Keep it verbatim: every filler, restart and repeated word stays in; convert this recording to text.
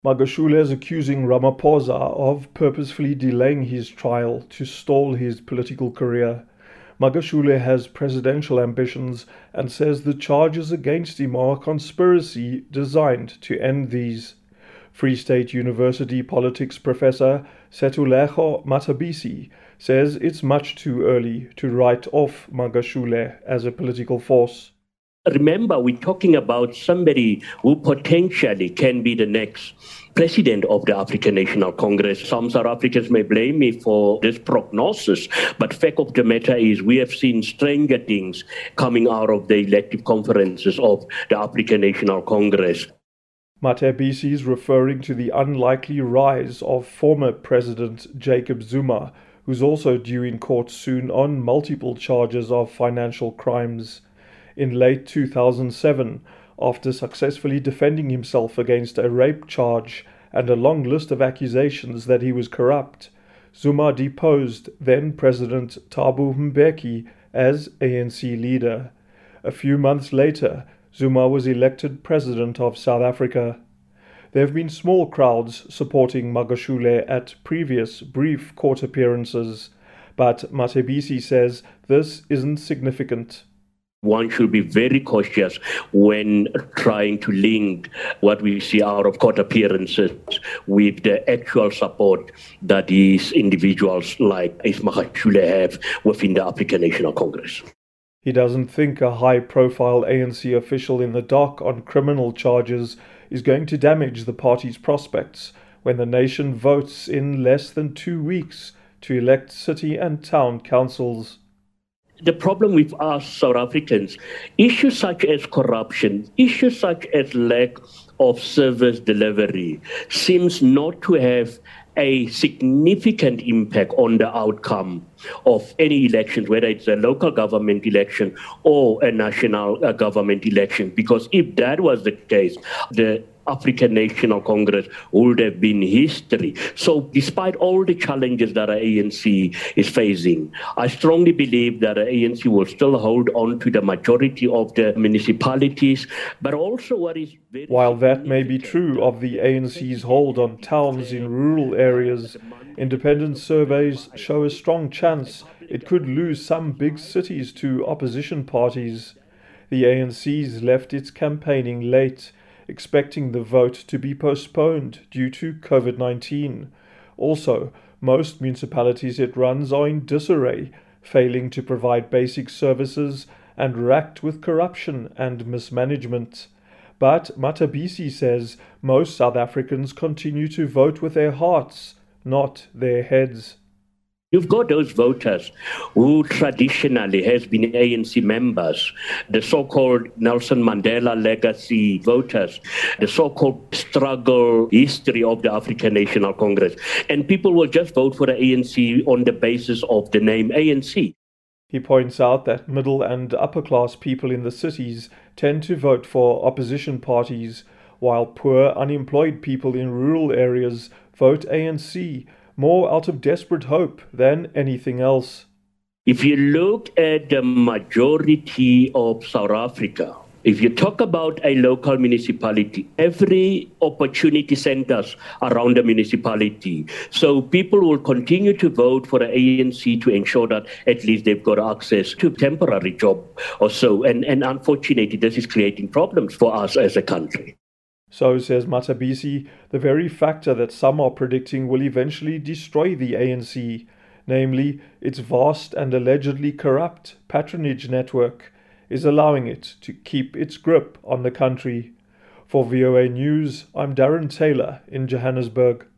Magashule is accusing Ramaphosa of purposefully delaying his trial to stall his political career. Magashule has presidential ambitions and says the charges against him are a conspiracy designed to end these. Free State University politics professor Setulego Matabisi says it's much too early to write off Magashule as a political force. Remember, we're talking about somebody who potentially can be the next president of the African National Congress. Some South Africans may blame me for this prognosis, but fact of the matter is we have seen stranger things coming out of the elective conferences of the African National Congress. Matabisi is referring to the unlikely rise of former President Jacob Zuma, who's also due in court soon on multiple charges of financial crimes. In late two thousand seven, after successfully defending himself against a rape charge and a long list of accusations that he was corrupt, Zuma deposed then-President Thabo Mbeki as A N C leader. A few months later, Zuma was elected president of South Africa. There have been small crowds supporting Magashule at previous brief court appearances, but Matabisi says this isn't significant. One should be very cautious when trying to link what we see out of court appearances with the actual support that these individuals like Magashule have within the African National Congress. He doesn't think a high-profile A N C official in the dock on criminal charges is going to damage the party's prospects when the nation votes in less than two weeks to elect city and town councils. The problem with us South Africans, issues such as corruption, issues such as lack of service delivery seems not to have a significant impact on the outcome of any elections, whether it's a local government election or a national uh, government election. Because if that was the case, the African National Congress would have been history. So despite all the challenges that the A N C is facing, I strongly believe that the A N C will still hold on to the majority of the municipalities, but also what is very While that may be true of the A N C's hold on towns in rural areas, independent surveys show a strong chance it could lose some big cities to opposition parties. The A N C's left its campaigning late, expecting the vote to be postponed due to COVID nineteen. Also, most municipalities it runs are in disarray, failing to provide basic services and racked with corruption and mismanagement. But Matabisi says most South Africans continue to vote with their hearts, not their heads. You've got those voters who traditionally has been A N C members, the so-called Nelson Mandela legacy voters, the so-called struggle history of the African National Congress. And people will just vote for the A N C on the basis of the name A N C. He points out that middle and upper class people in the cities tend to vote for opposition parties, while poor, unemployed people in rural areas vote A N C, more out of desperate hope than anything else. If you look at the majority of South Africa, if you talk about a local municipality, every opportunity centers around the municipality. So people will continue to vote for the A N C to ensure that at least they've got access to a temporary job or so. And, and unfortunately, this is creating problems for us as a country. So, says Matabisi, the very factor that some are predicting will eventually destroy the A N C, namely its vast and allegedly corrupt patronage network, is allowing it to keep its grip on the country. For V O A News, I'm Darren Taylor in Johannesburg.